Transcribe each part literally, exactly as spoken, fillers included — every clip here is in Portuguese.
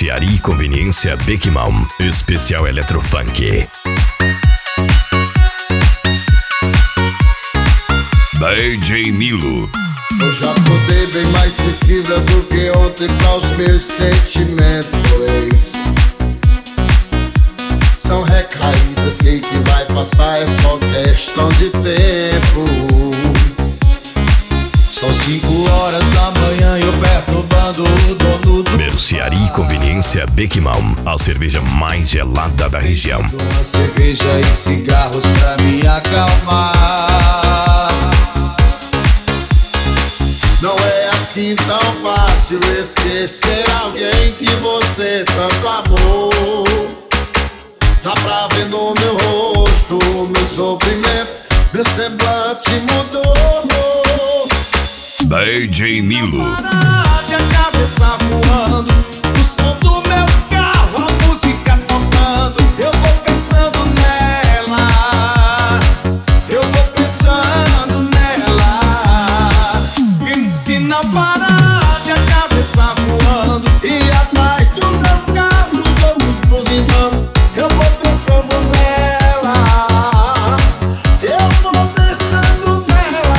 Mercearia e Conveniência Beckman, especial Eletrofunk. D J Nilo. Hoje acordei bem mais sensível do que ontem para os meus sentimentos. São recaídas, sei que vai passar, é só questão de tempo. São cinco horas da manhã e eu perturbando o dono do Mercearia e Conveniência Beckman, a cerveja mais gelada da região. Uma cerveja e cigarros pra me acalmar. Não é assim tão fácil esquecer alguém que você tanto amou. Dá pra ver no meu rosto o meu sofrimento, meu semblante mudou. D J Nilo. De a cabeça voando, o som do meu carro, a música tocando. Eu vou pensando nela, eu vou pensando nela. Me ensina a parar de a cabeça voando, e atrás do meu carro estamos buzinando. Eu vou pensando nela, eu vou pensando nela.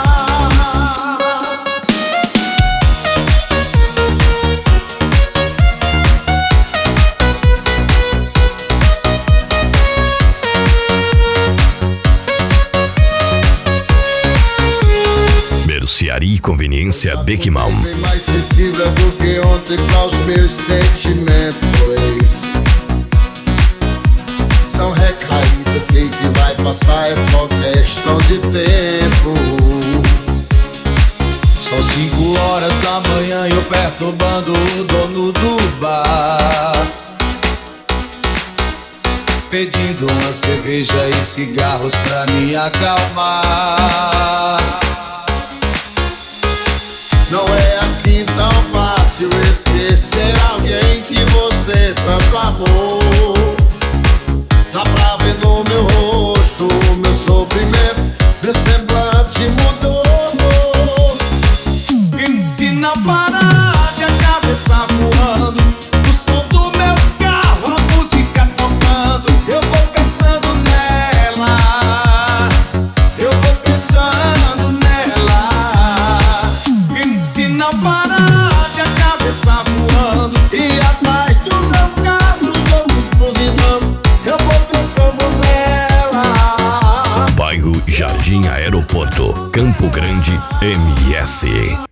Mercearia e Conveniência Beckman. Bem mais sensível do que ontem para os meus sentimentos. São recaídas, sei que vai passar, é só questão de tempo. São cinco horas da manhã e eu perturbando o dono do bar, pedindo uma cerveja e cigarros pra me acalmar. Não é assim tão fácil esquecer alguém que você tanto amou. Dá pra ver no meu rosto o meu sofrimento, meu semblante mudou. Me ensina a parar de a cabeça voando, o som do meu carro, a música tocando. Eu vou pensando nela, eu vou pensando nela. Me ensina a parar de a cabeça voando, e atrás do meu carro estamos buzinando. Eu vou pensando nela. Bairro Jardim Aeroporto, Campo Grande, M S.